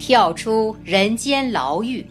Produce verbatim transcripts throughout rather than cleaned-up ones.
跳出人间牢狱。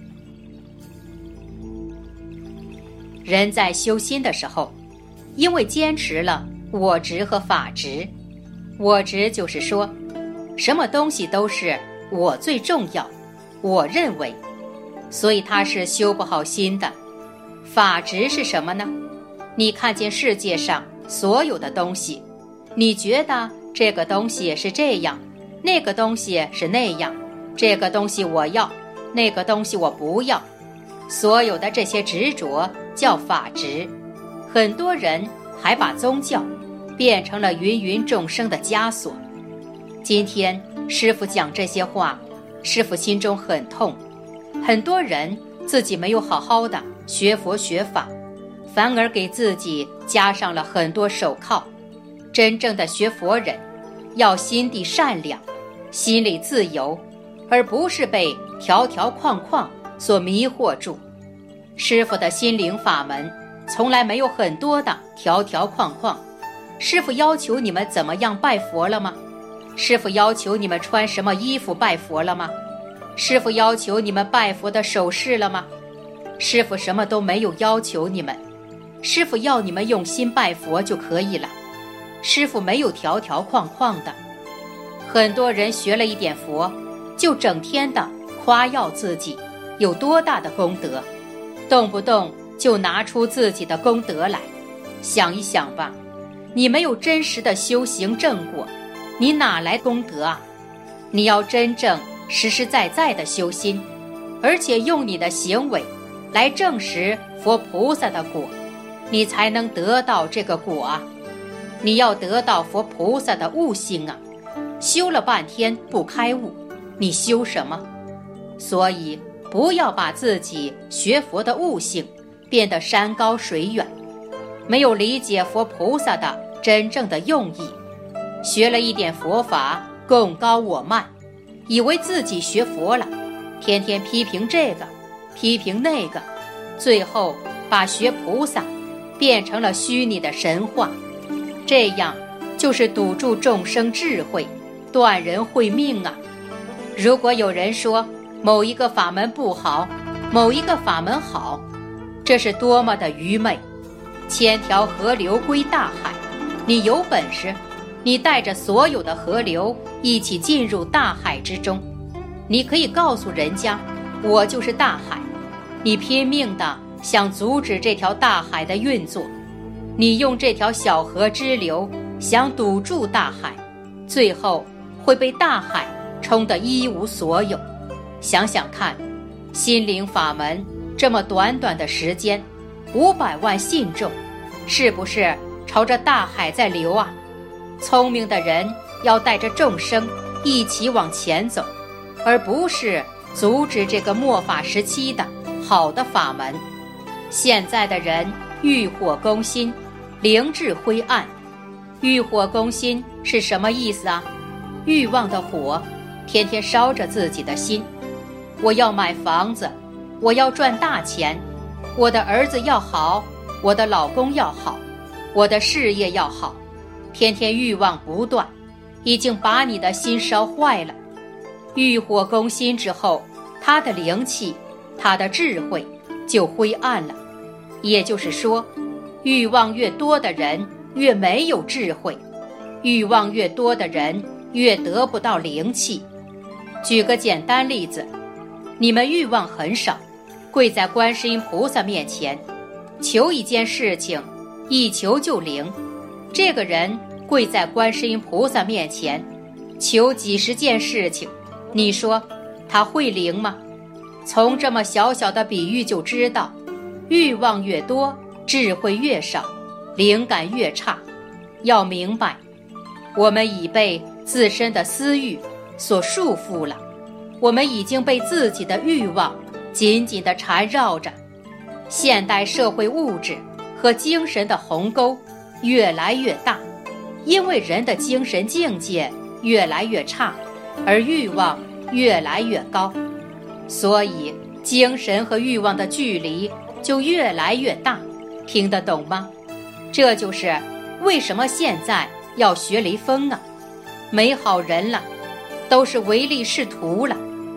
人在修心的时候，因为坚持了我执和法执，我执就是说，什么东西都是我最重要，我认为，所以他是修不好心的。法执是什么呢？你看见世界上所有的东西，你觉得这个东西是这样，那个东西是那样，这个东西我要，那个东西我不要，所有的这些执着叫法执。很多人还把宗教变成了芸芸众生的枷锁。今天师父讲这些话，师父心中很痛。很多人自己没有好好的学佛学法，反而给自己加上了很多手铐。真正的学佛人要心地善良，心里自由，而不是被条条框框所迷惑住。师父的心灵法门从来没有很多的条条框框。师父要求你们怎么样拜佛了吗？师父要求你们穿什么衣服拜佛了吗？师父要求你们拜佛的手势了吗？师父什么都没有要求你们，师父要你们用心拜佛就可以了。师父没有条条框框的。很多人学了一点佛，就整天的夸耀自己有多大的功德，动不动就拿出自己的功德来。想一想吧，你没有真实的修行正果，你哪来功德啊？你要真正实实在在的修心，而且用你的行为来证实佛菩萨的果，你才能得到这个果啊。你要得到佛菩萨的悟性啊，修了半天不开悟，你修什么？所以不要把自己学佛的悟性变得山高水远，没有理解佛菩萨的真正的用意，学了一点佛法，共高我慢，以为自己学佛了，天天批评这个批评那个，最后把学菩萨变成了虚拟的神话。这样就是堵住众生智慧，断人慧命啊。如果有人说某一个法门不好，某一个法门好，这是多么的愚昧。千条河流归大海，你有本事，你带着所有的河流一起进入大海之中，你可以告诉人家，我就是大海。你拼命的想阻止这条大海的运作，你用这条小河支流想堵住大海，最后会被大海冲得一无所有。想想看，心灵法门这么短短的时间，五百万信众，是不是朝着大海在流啊？聪明的人要带着众生一起往前走，而不是阻止这个末法时期的好的法门。现在的人欲火攻心，灵智灰暗。欲火攻心是什么意思啊？欲望的火天天烧着自己的心。我要买房子，我要赚大钱，我的儿子要好，我的老公要好，我的事业要好，天天欲望不断，已经把你的心烧坏了。欲火攻心之后，他的灵气，他的智慧就灰暗了。也就是说，欲望越多的人越没有智慧，欲望越多的人越得不到灵气。举个简单例子，你们欲望很少，跪在观世音菩萨面前，求一件事情，一求就灵。这个人跪在观世音菩萨面前，求几十件事情，你说他会灵吗？从这么小小的比喻就知道，欲望越多，智慧越少，灵感越差。要明白，我们已被自身的私欲所束缚了，我们已经被自己的欲望紧紧地缠绕着。现代社会物质和精神的鸿沟越来越大，因为人的精神境界越来越差，而欲望越来越高，所以精神和欲望的距离就越来越大。听得懂吗？这就是为什么现在要学雷锋啊，没好人了，都是唯利是图了。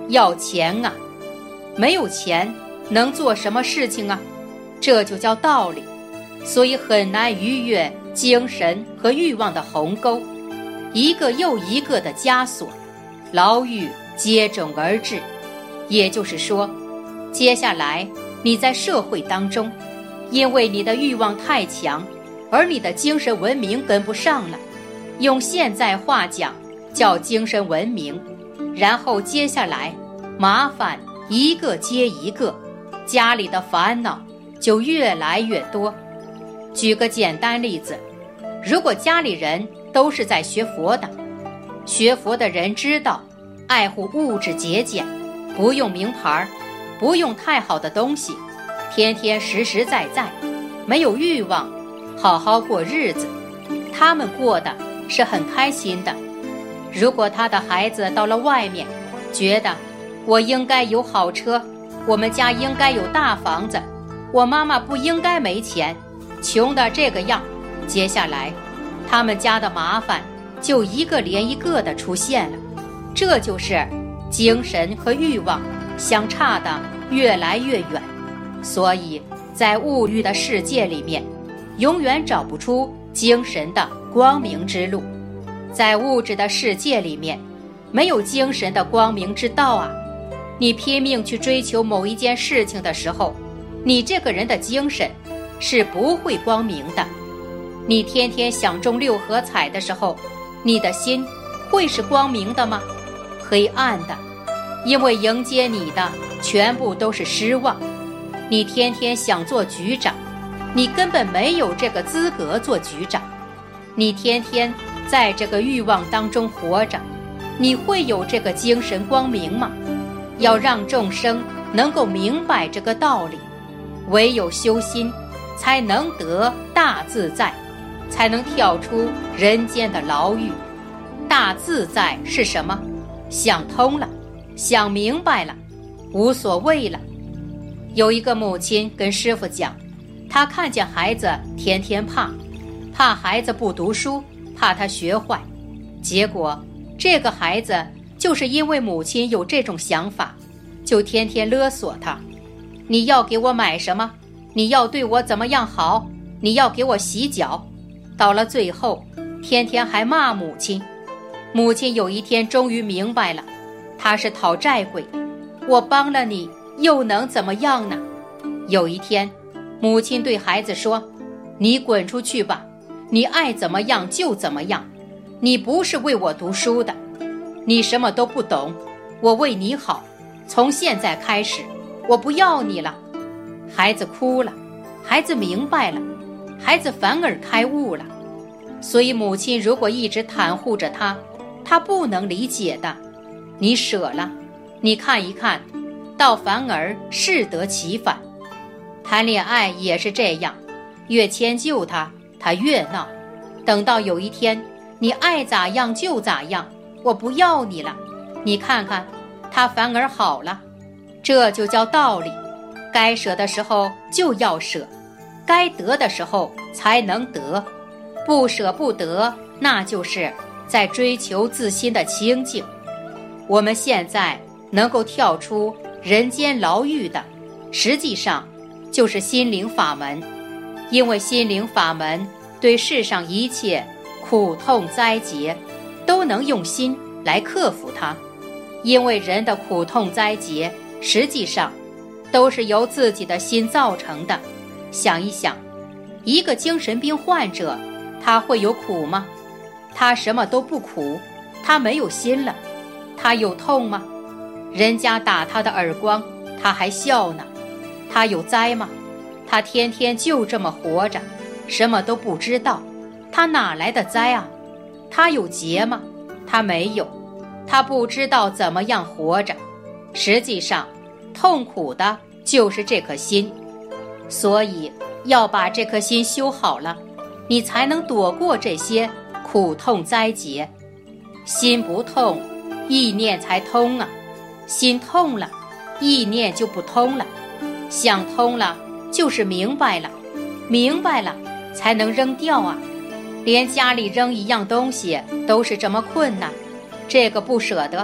要钱啊，没有钱能做什么事情啊？这就叫道理，所以很难逾越精神和欲望的鸿沟，一个又一个的枷锁，牢狱接踵而至。也就是说，接下来你在社会当中，因为你的欲望太强，而你的精神文明跟不上了，用现在话讲叫精神文明，然后接下来麻烦一个接一个，家里的烦恼就越来越多。举个简单例子，如果家里人都是在学佛的，学佛的人知道爱护物质节俭，不用名牌，不用太好的东西，天天实实在在，没有欲望，好好过日子，他们过的是很开心的。如果他的孩子到了外面，觉得我应该有好车，我们家应该有大房子，我妈妈不应该没钱，穷的这个样，接下来他们家的麻烦就一个连一个的出现了。这就是精神和欲望相差的越来越远，所以在物欲的世界里面，永远找不出精神的光明之路。在物质的世界里面，没有精神的光明之道啊！你拼命去追求某一件事情的时候，你这个人的精神是不会光明的。你天天想中六合彩的时候，你的心会是光明的吗？黑暗的，因为迎接你的全部都是失望。你天天想做局长，你根本没有这个资格做局长。你天天在这个欲望当中活着，你会有这个精神光明吗？要让众生能够明白这个道理，唯有修心，才能得大自在，才能跳出人间的牢狱。大自在是什么？想通了，想明白了，无所谓了。有一个母亲跟师父讲，她看见孩子天天怕，怕孩子不读书，怕他学坏。结果这个孩子就是因为母亲有这种想法，就天天勒索他，你要给我买什么？你要对我怎么样好？你要给我洗脚。到了最后，天天还骂母亲。母亲有一天终于明白了，他是讨债鬼，我帮了你又能怎么样呢？有一天，母亲对孩子说，你滚出去吧，你爱怎么样就怎么样，你不是为我读书的，你什么都不懂，我为你好，从现在开始我不要你了。孩子哭了，孩子明白了，孩子反而开悟了。所以母亲如果一直袒护着他，他不能理解的。你舍了，你看一看，倒反而适得其反。谈恋爱也是这样，越迁就他，他越闹。等到有一天，你爱咋样就咋样，我不要你了，你看看，他反而好了。这就叫道理，该舍的时候就要舍，该得的时候才能得，不舍不得，那就是在追求自心的清净。我们现在能够跳出人间牢狱的，实际上就是心灵法门。因为心灵法门对世上一切苦痛灾劫都能用心来克服它。因为人的苦痛灾劫实际上都是由自己的心造成的。想一想，一个精神病患者，他会有苦吗？他什么都不苦，他没有心了。他有痛吗？人家打他的耳光，他还笑呢。他有灾吗？他天天就这么活着，什么都不知道，他哪来的灾啊？他有劫吗？他没有，他不知道怎么样活着。实际上，痛苦的就是这颗心。所以要把这颗心修好了，你才能躲过这些苦痛灾劫。心不痛，意念才通啊。心痛了，意念就不通了。想通了，就是明白了，明白了才能扔掉啊。连家里扔一样东西都是这么困难，这个不舍得，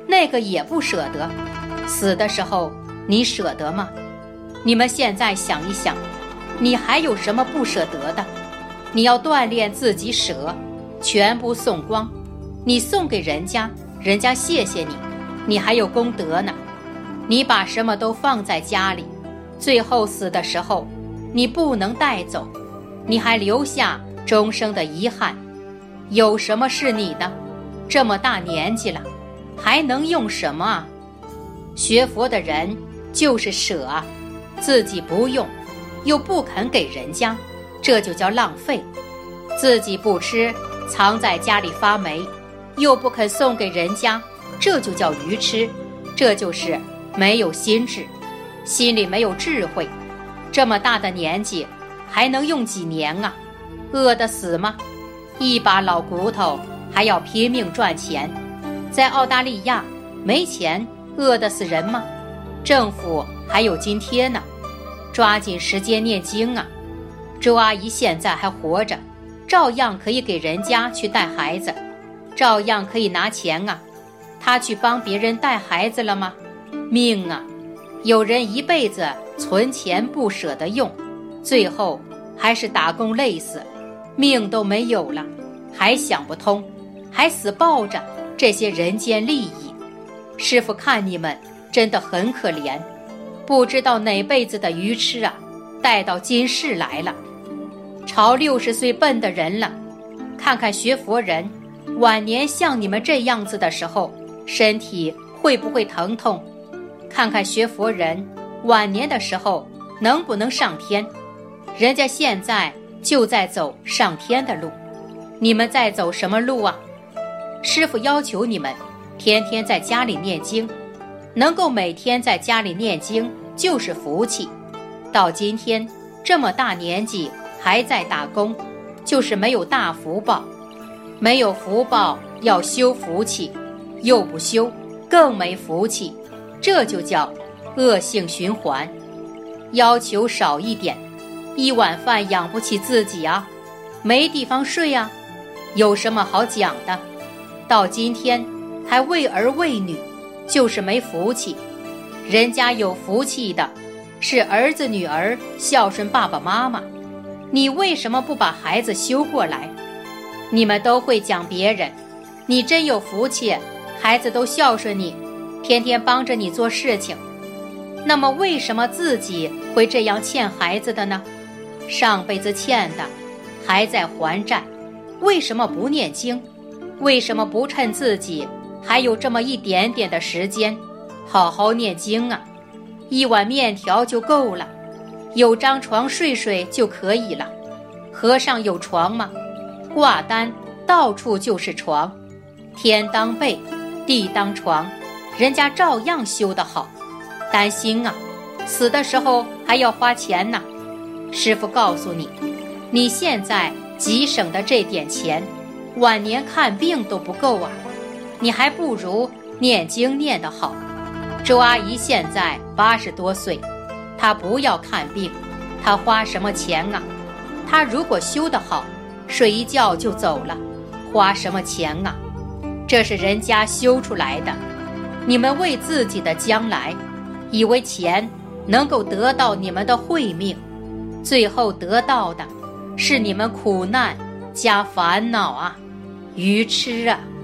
那个也不舍得。死的时候你舍得吗？你们现在想一想，你还有什么不舍得的？你要锻炼自己舍，全部送光。你送给人家，人家谢谢你，你还有功德呢。你把什么都放在家里，最后死的时候你不能带走，你还留下终生的遗憾。有什么是你的？这么大年纪了，还能用什么啊？学佛的人就是舍啊，自己不用又不肯给人家，这就叫浪费。自己不吃，藏在家里发霉，又不肯送给人家，这就叫愚痴。这就是没有心智，心里没有智慧。这么大的年纪还能用几年啊？饿得死吗？一把老骨头还要拼命赚钱。在澳大利亚没钱饿得死人吗？政府还有津贴呢。抓紧时间念经啊。周阿姨现在还活着，照样可以给人家去带孩子，照样可以拿钱啊。她去帮别人带孩子了吗？命啊！有人一辈子存钱不舍得用，最后还是打工累死，命都没有了，还想不通，还死抱着这些人间利益。师父看你们真的很可怜，不知道哪辈子的愚痴啊，带到今世来了。朝六十岁奔的人了，看看学佛人晚年像你们这样子的时候，身体会不会疼痛？看看学佛人晚年的时候能不能上天？人家现在就在走上天的路，你们在走什么路啊？师父要求你们天天在家里念经，能够每天在家里念经就是福气。到今天这么大年纪还在打工，就是没有大福报。没有福报要修福气，又不修更没福气，这就叫恶性循环。要求少一点，一碗饭养不起自己啊，没地方睡啊，有什么好讲的？到今天还为儿为女，就是没福气。人家有福气的是儿子女儿孝顺爸爸妈妈，你为什么不把孩子修过来？你们都会讲别人，你真有福气，孩子都孝顺你，天天帮着你做事情。那么为什么自己会这样欠孩子的呢？上辈子欠的还在还债，为什么不念经？为什么不趁自己还有这么一点点的时间好好念经啊？一碗面条就够了，有张床睡睡就可以了。和尚有床吗？挂单到处就是床，天当被，地当床，人家照样修得好。担心啊，死的时候还要花钱呢。师父告诉你，你现在急省的这点钱，晚年看病都不够啊，你还不如念经念得好。周阿姨现在八十多岁，她不要看病，她花什么钱啊？她如果修得好，睡一觉就走了，花什么钱啊？这是人家修出来的。你们为自己的将来，以为钱能够得到你们的慧命，最后得到的是你们苦难加烦恼啊，愚痴啊！